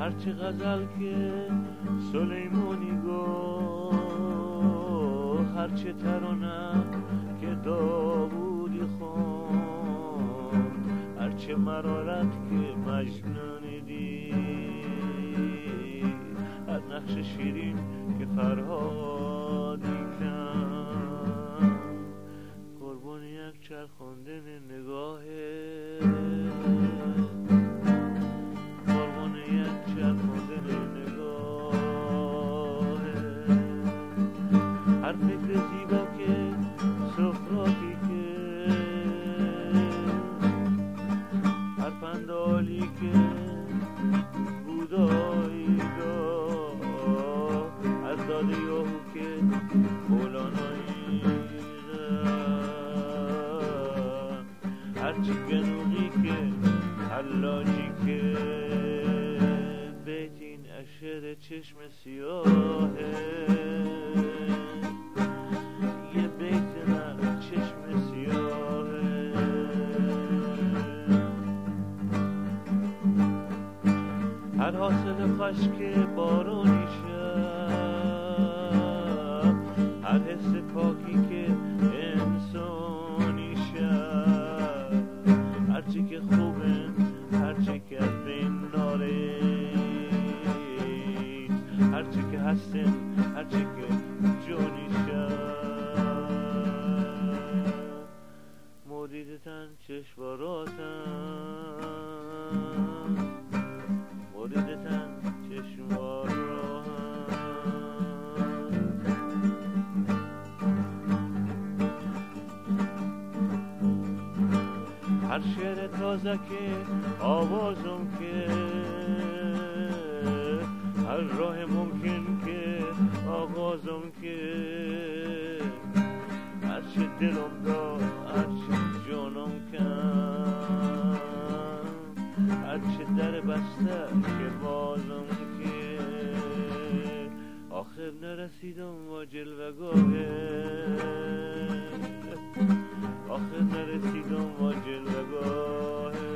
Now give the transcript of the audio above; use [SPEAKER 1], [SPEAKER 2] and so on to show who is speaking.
[SPEAKER 1] هرچه غزل که سلیمانی گفت، هرچه ترانه که داوودی خوند، هرچه مرارت که مجنونی دید، هر نقش شیرین که فرهادی کن، قربون یک چرخاندن نگاهه، قربون یک چرخاندن نگاهه. هر فکر زیبا که سقراطی که، هر پندالی که بودایی داد، هر داده یاهو که مولانایی رفت، هرچی گنوغی که حلاجی که، بیت این اشر چشم سیاهه، یه بیت نه چشم سیاهه. هر حاصل خشک بارونی شب، هر حس پاکی که انسانی شب، هرچی که خوبه هرچی که از بین نارید، هرچی که هستن هرچی که جونی شب، مدیدتن چشماراتن، مدیدتن چشماراتن. هر شعر تازه که آوازم که، هر راه ممکن که آغازم که، هرچه دلم داد هرچه جانم کن، هرچه در بسته که بازم که، آخر نرسیدم با جلوگاهه، آخر نرسیدم با جلوگاهه.